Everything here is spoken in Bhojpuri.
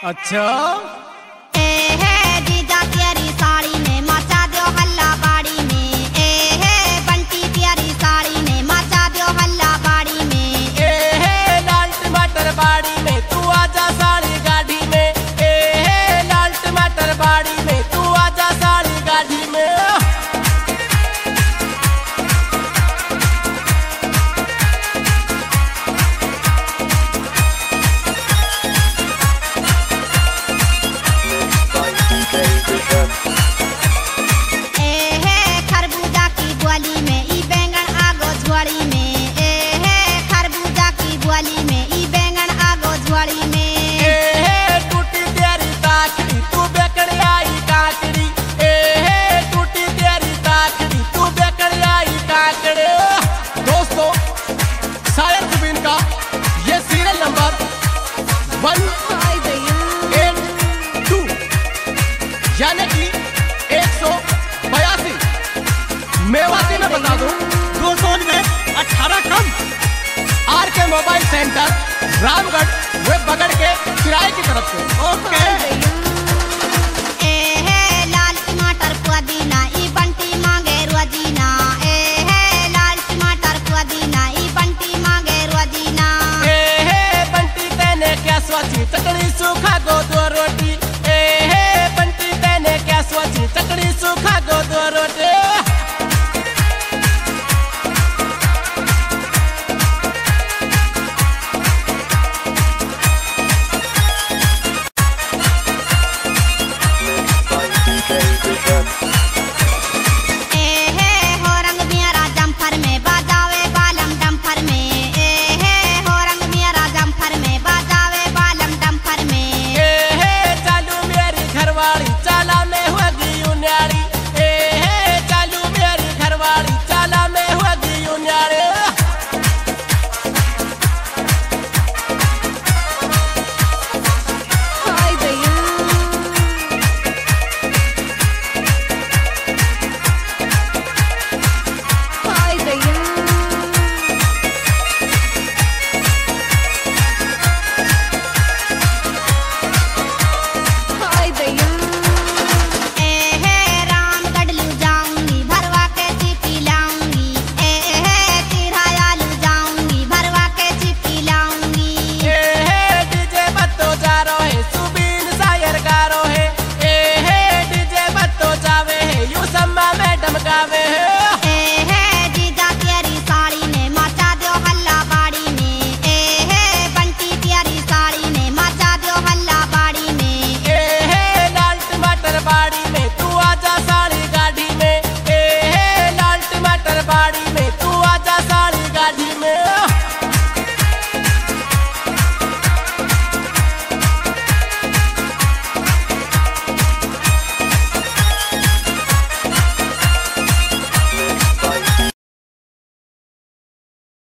अच्छा ए है जीजा तेरी साड़ी में मचा दो हल्ला बाड़ी में। ए है बंटी तेरी साड़ी में मचा दो हल्ला बाड़ी में। ए है लाल टमाटर बाड़ी में तू आजा साड़ी गाड़ी में। ए है लाल टमाटर बाड़ी में तू आजा साड़ी गाड़ी में। ए है खरबूजा की बुआली में ई बैंगन आगो झोली में। ए है खरबूजा की बुआली में ई बैंगन आगो झोली में। ए है टूटी तेरी ताकड़ी तू बेकड़ आई काकड़ी। ए है टूटी तेरी ताकड़ी तू बेकड़ आई काकड़ी। दोस्तों शायर जुबीन का ये सीरियल नंबर 182 यानी कि 182 मेवाती में बता दूं 200 में 18 कम। R K mobile centre Ramgarh वे बगड़ के किराए की तरफ से। ओके ए है लाल टमाटर पुदीना ई बंटी मांगे रोजीना। ए है लाल टमाटर पुदीना ई बंटी मांगे रोजीना। ए है बंटी तेने क्या सोची चटनी सूखा गो दो रोटी। ए है बंटी तेने क्या सोची चटनी सूखा गो दो रोटी।